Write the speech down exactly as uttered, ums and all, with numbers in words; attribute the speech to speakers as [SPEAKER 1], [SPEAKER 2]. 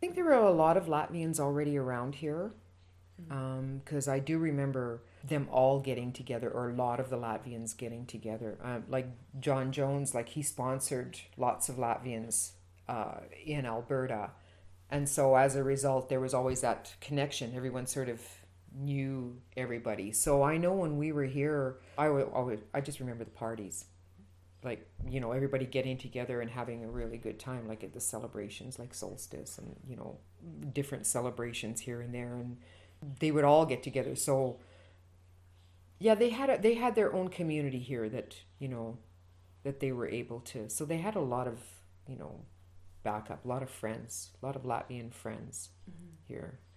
[SPEAKER 1] think there were a lot of Latvians already around here because um, I do remember them all getting together, or a lot of the Latvians getting together. Um, like John Jones, like he sponsored lots of Latvians uh, in Alberta. And so as a result, there was always that connection. Everyone sort of knew everybody. So I know when we were here, I would always, I just remember the parties. Like, you know, everybody getting together and having a really good time, like at the celebrations, like solstice and, you know, different celebrations here and there. And they would all get together. So yeah, they had a, they had their own community here that, you know, that they were able to. So they had a lot of, you know, backup, a lot of friends, a lot of Latvian friends here.